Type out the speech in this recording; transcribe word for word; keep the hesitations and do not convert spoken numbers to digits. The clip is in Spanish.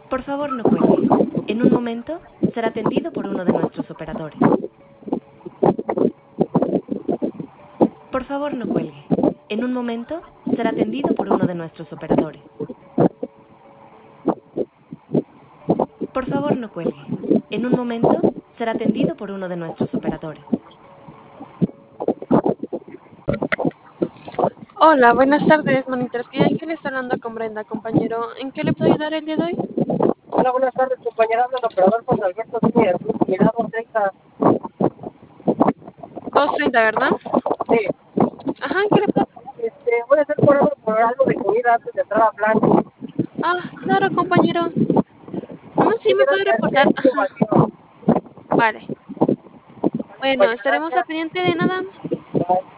Por favor, no cuelgue. En un momento será atendido por uno de nuestros operadores. Por favor, no cuelgue. En un momento será atendido por uno de nuestros operadores. Por favor, no cuelgue. En un momento será atendido por uno de nuestros operadores. Hola, buenas tardes, Monitores. ¿Y en qué le está hablando con Brenda, compañero? ¿En qué le puedo ayudar el día de hoy? Hola, buenas tardes, compañera. Habla el operador José Alberto Núñez, unidad doscientos treinta. doscientos treinta, ¿verdad? Sí, Ajá, ¿en qué le puedo...? este, voy a hacer por algo, por algo de comida antes de entrar a plan. Ah, claro, compañero. Nomás sí Sí, me mira, puede ya, ya reportar. estuvo Ajá, vacío. vale. Bueno, Compañera, estaremos al gracias. pendiente de nada. Bye.